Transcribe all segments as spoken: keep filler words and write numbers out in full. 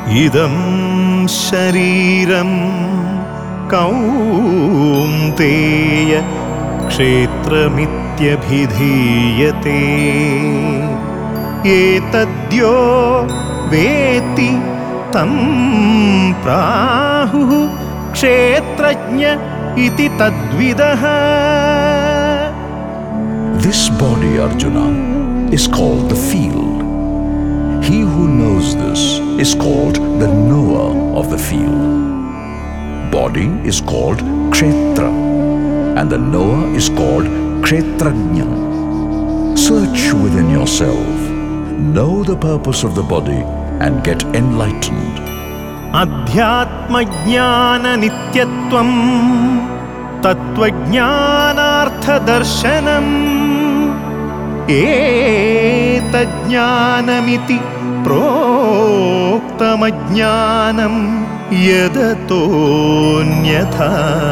idam shariram kaunteya kshetramityabhidhiyate etadyo veti tam prahuh kshetrajna iti tadvidaha. This body, Arjuna, is called the field. He who knows this is called the knower of the field. Body is called Kshetra, and the knower is called Kshetrajna. Search within yourself, know the purpose of the body, and get enlightened. Adhyatma jnana nityatvam tattva jnanartha darshanam etajnanamiti proktamajnanam yadatonyatha.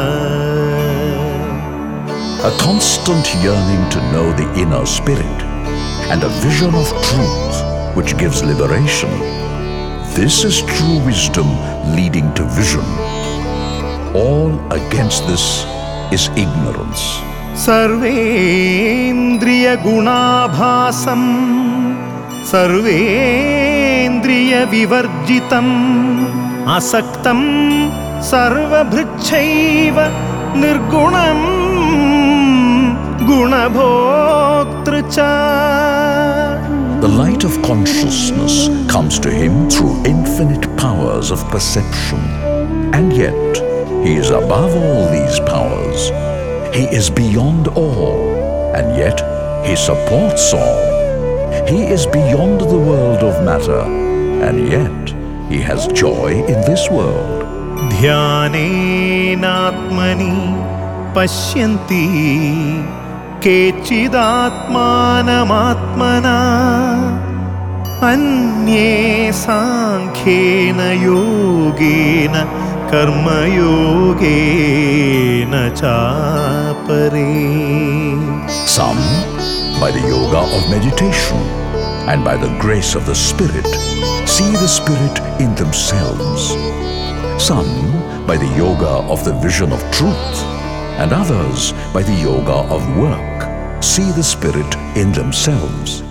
A constant yearning to know the inner spirit and a vision of truth which gives liberation. This is true wisdom leading to vision. All against this is ignorance. Sarvendriya gunabhasam sarvendriya vivarjitam asaktam sarvabhricchaiva nirgunam gunabhoktrucha. The light of consciousness comes to him through infinite powers of perception, and yet he is above all these powers. He is beyond all, and yet he supports all. He is beyond the world of matter, and yet he has joy in this world. Dhyanenatmani pashyanti kechidatmanamatmana anye sankhena yogena karma yogena chapare. Some by the yoga of meditation and by the grace of the Spirit see the Spirit in themselves. Some by the yoga of the vision of truth, and others by the yoga of work see the Spirit in themselves.